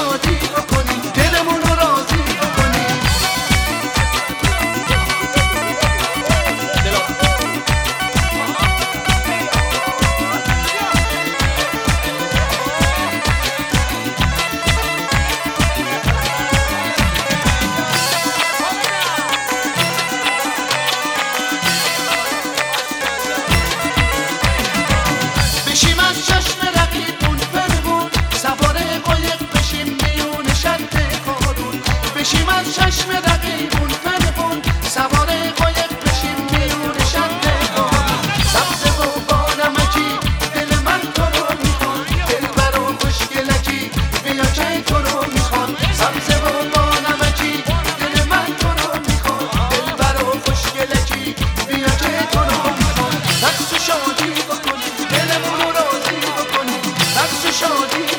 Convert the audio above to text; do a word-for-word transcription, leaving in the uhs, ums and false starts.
شادی بکنیم، دلمون رو راضی بکنیم. بشیم از چشم رقیبون فرمون، سوار قایق بشیم میون شد کارون. بشیم از چشم رقیبون فرمون، سوار قایق بشیم میون شد کارون. سبز و بانمکی دل من تو رو میخوان، دلبر و خوشگلکی بیا که تو رو میخوان. سبز و بانمکی دل من تو رو میخوان، دلبر و خوشگلکی بیا که تو رو میخوان. رقص و شادی بکنیم، دلمون رو راضی بکنیم. رقص و شادی